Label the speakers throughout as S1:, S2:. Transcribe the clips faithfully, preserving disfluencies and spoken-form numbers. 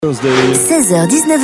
S1: seize heures dix-neuf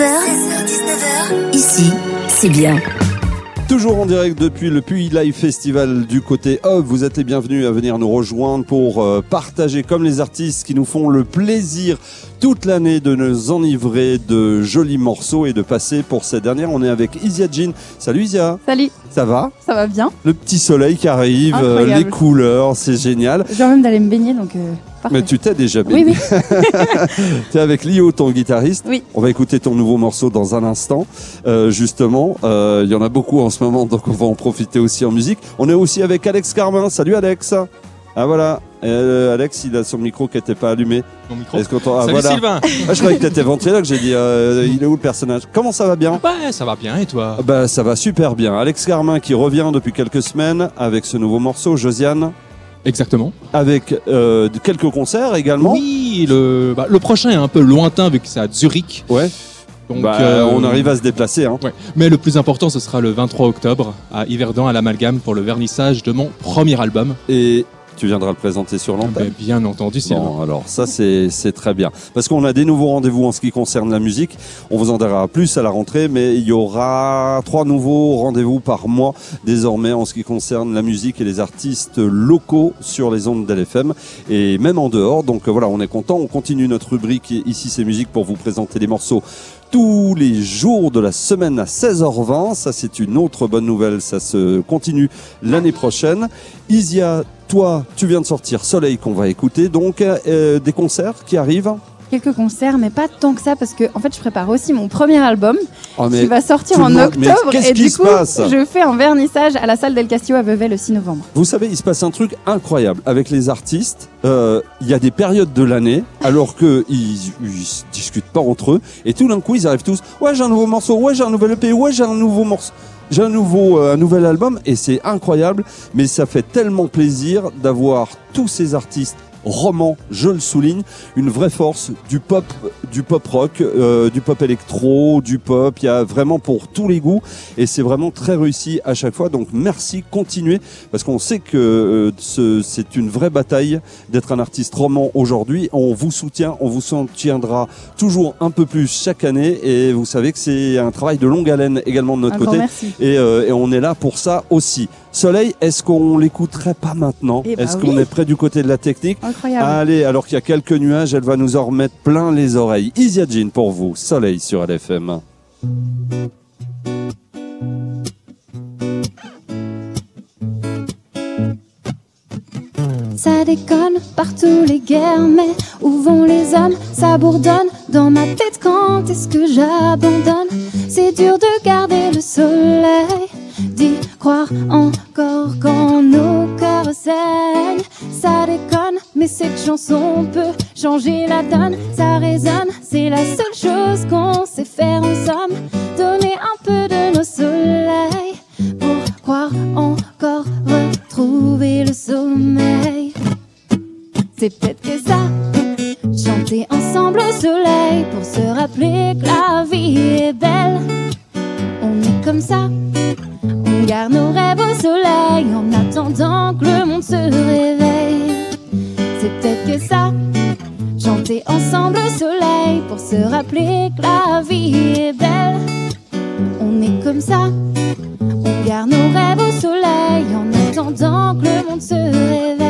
S1: heures, ici, c'est bien.
S2: Toujours en direct depuis le Puy Live Festival du côté Hub. Vous êtes les bienvenus à venir nous rejoindre pour euh, partager comme les artistes qui nous font le plaisir toute l'année de nous enivrer de jolis morceaux et de passer pour cette dernière. On est avec Isia Jean. Salut Isia.
S3: Salut.
S2: Ça va ?
S3: Ça va bien.
S2: Le petit soleil qui arrive, euh, les couleurs, c'est génial.
S3: J'ai envie même d'aller me baigner, donc euh, parfait.
S2: Mais tu t'es déjà baigné.
S3: Oui, oui.
S2: Tu es avec Lio, ton guitariste.
S3: Oui.
S2: On va écouter ton nouveau morceau dans un instant. Euh, justement, il euh, y en a beaucoup en ce moment, donc on va en profiter aussi en musique. On est aussi avec Alex Carmin. Salut Alex. Ah voilà, euh, Alex, il a son micro qui n'était pas allumé.
S4: Mon micro.
S2: Est-ce qu'on t'en... Ah,
S4: Salut
S2: voilà.
S4: Sylvain.
S2: Ah, je croyais que t'étais ventriloque, j'ai dit, euh, il est où le personnage ? Comment ça va bien ?
S4: Ouais, ça va bien, et toi ?
S2: Bah, ça va super bien. Alex Carmin qui revient depuis quelques semaines avec ce nouveau morceau, Josiane.
S4: Exactement.
S2: Avec euh, quelques concerts également.
S4: Oui, le, bah, le prochain est un peu lointain vu que c'est à Zurich.
S2: Ouais.
S4: Donc,
S2: bah,
S4: euh,
S2: on arrive à se déplacer. Hein.
S4: Ouais. Mais le plus important, ce sera le vingt-trois octobre à Yverdon à l'Amalgame pour le vernissage de mon premier album.
S2: Et tu viendras le présenter sur l'antenne.
S4: Ben, bien entendu, Sylvain.
S2: Bon, alors ça c'est, c'est très bien. Parce qu'on a des nouveaux rendez-vous en ce qui concerne la musique. On vous en dira plus à la rentrée, mais il y aura trois nouveaux rendez-vous par mois désormais en ce qui concerne la musique et les artistes locaux sur les ondes d'L F M et même en dehors. Donc voilà, on est content. On continue notre rubrique Ici c'est musique pour vous présenter des morceaux tous les jours de la semaine à seize heures vingt. Ça, c'est une autre bonne nouvelle. Ça se continue l'année prochaine. Isia, toi, tu viens de sortir Soleil qu'on va écouter. Donc, euh, des concerts qui arrivent ?
S3: Quelques concerts, mais pas tant que ça, parce que en fait, je prépare aussi mon premier album
S2: oh,
S3: qui va sortir en
S2: monde,
S3: octobre.
S2: Et
S3: du coup, passe je fais un vernissage à la salle d'El Castillo à Vevey le six novembre.
S2: Vous savez, il se passe un truc incroyable avec les artistes. Euh, il y a des périodes de l'année, alors qu'ils ne discutent pas entre eux, et tout d'un coup, ils arrivent tous. Ouais, j'ai un nouveau morceau. Ouais, j'ai un nouvel E P. Ouais, j'ai un nouveau morceau. J'ai un nouveau, euh, un nouvel album, et c'est incroyable. Mais ça fait tellement plaisir d'avoir tous ces artistes roman, je le souligne, une vraie force du pop, du pop rock, euh, du pop électro, du pop. Il y a vraiment pour tous les goûts et c'est vraiment très réussi à chaque fois. Donc merci, continuez parce qu'on sait que euh, ce, c'est une vraie bataille d'être un artiste roman aujourd'hui. On vous soutient, on vous soutiendra toujours un peu plus chaque année et vous savez que c'est un travail de longue haleine également de notre
S3: un
S2: côté.
S3: Merci.
S2: Et, euh, et on est là pour ça aussi. Soleil, est-ce qu'on l'écouterait pas maintenant ?
S3: Eh ben
S2: Est-ce
S3: oui.
S2: qu'on est près du côté de la technique ?
S3: Incroyable.
S2: Allez, alors qu'il y a quelques nuages, elle va nous en remettre plein les oreilles. Isia Jean pour vous, Soleil sur L F M.
S5: Ça déconne partout les guerres, mais où vont les hommes ? Ça bourdonne dans ma tête quand est-ce que j'abandonne ? C'est dur de garder le soleil, d'y croire encore quand nos cœurs saignent. Ça déconne, mais cette chanson peut changer la donne. Ça résonne, c'est la seule chose qu'on sait faire en somme. Donner un peu de nos soleils pour croire encore retrouver le sommeil. C'est peut-être que ça, chanter ensemble au soleil pour se rappeler que la vie est belle. On est comme ça, on garde nos rêves au soleil en attendant que le monde se réveille. C'est peut-être que ça, chanter ensemble au soleil pour se rappeler que la vie est belle. On est comme ça, on garde nos rêves au soleil en attendant que le monde se réveille.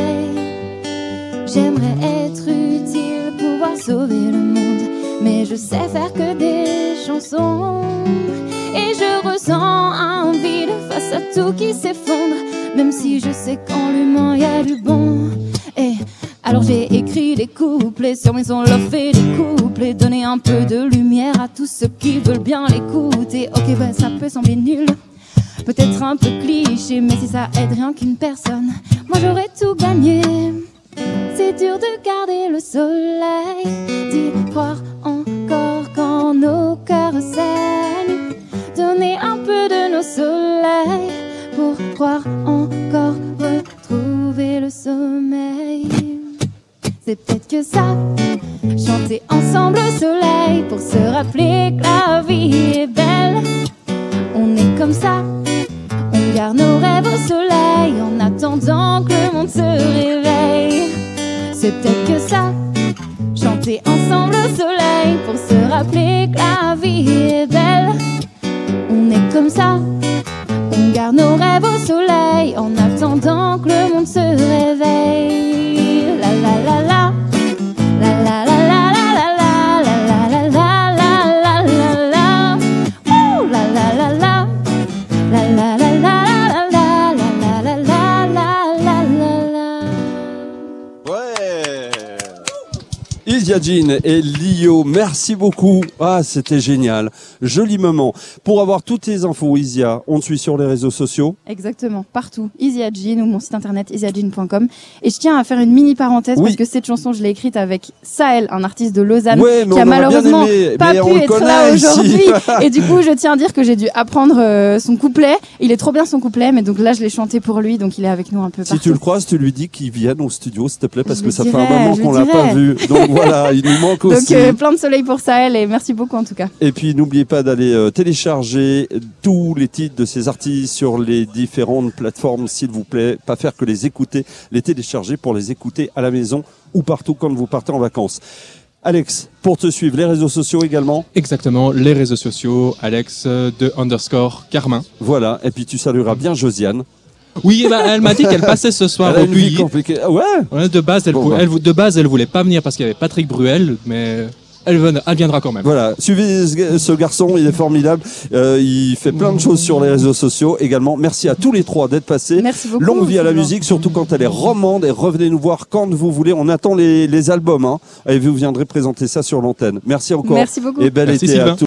S5: J'aimerais être utile, pouvoir sauver le monde, mais je sais faire que des chansons. Et je ressens un vide face à tout qui s'effondre, même si je sais qu'en l'humain y a du bon. Et alors j'ai écrit des couplets sur mes sons, love et des couplets, donner un peu de lumière à tous ceux qui veulent bien l'écouter. Ok, ouais, ça peut sembler nul, peut-être un peu cliché, mais si ça aide rien qu'une personne, moi j'aurais tout gagné. C'est dur de garder le soleil, d'y croire encore quand nos cœurs saignent. Donner un peu de nos soleils pour croire encore retrouver le sommeil. C'est peut-être que ça, chanter ensemble au soleil pour se rappeler que la vie est belle. On est comme ça, on garde nos rêves au soleil en attendant que le monde se réveille. C'est peut-être que ça, chanter ensemble au soleil pour se rappeler que la vie est belle. On est comme ça, on garde nos rêves au soleil en attendant que le monde se réveille. La la la la, la la la la la la la la la la la la la, ouh la la la la, la la la la.
S2: Isia Jean et Lio, merci beaucoup. Ah, c'était génial. Joli moment. Pour avoir toutes tes infos, Isia, on te suit sur les réseaux sociaux.
S3: Exactement, partout. Isia Jean ou mon site internet isia jean point com. Et je tiens à faire une mini parenthèse, oui, parce que cette chanson, je l'ai écrite avec Sahel, un artiste de Lausanne,
S2: ouais,
S3: qui a malheureusement
S2: aimé,
S3: pas pu être là aujourd'hui. Et du coup, je tiens à dire que j'ai dû apprendre euh, son couplet. Il est trop bien son couplet, mais donc là, je l'ai chanté pour lui, donc il est avec nous un peu partout.
S2: Si tu le croises, tu lui dis qu'il vienne au studio, s'il te plaît, parce
S3: je
S2: que ça
S3: dirais,
S2: fait un moment qu'on l'a pas vu. Donc voilà, il nous manque aussi.
S3: Donc euh, plein de soleil pour Sahel et merci beaucoup en tout cas.
S2: Et puis n'oubliez pas d'aller euh, télécharger tous les titres de ces artistes sur les différentes plateformes, s'il vous plaît. Pas faire que les écouter, les télécharger pour les écouter à la maison ou partout quand vous partez en vacances. Alex, pour te suivre, les réseaux sociaux également.
S4: Exactement, les réseaux sociaux, Alex de underscore Carmin.
S2: Voilà, et puis tu salueras bien Josiane.
S4: Oui, bah, elle m'a dit qu'elle passait ce soir
S2: elle a
S4: au
S2: une vie
S4: Puy.
S2: compliquée. Ouais.
S4: Ouais, de base, elle,
S2: Bon,
S4: pou-
S2: bah.
S4: elle, de base, elle voulait pas venir parce qu'il y avait Patrick Bruel, mais elle, ven- elle viendra quand même.
S2: Voilà, suivez ce ce garçon, il est formidable. Euh, il fait plein de choses sur les réseaux sociaux également. Merci à tous les trois d'être passés.
S3: Merci beaucoup.
S2: Longue vie à la
S3: Sylvain.
S2: musique, surtout quand elle est romande. Et revenez nous voir quand vous voulez. On attend les, les albums. Hein, et vous viendrez présenter ça sur l'antenne. Merci encore.
S3: Merci beaucoup.
S2: Et bel
S4: Merci,
S2: été à
S4: Sylvain.
S2: tous.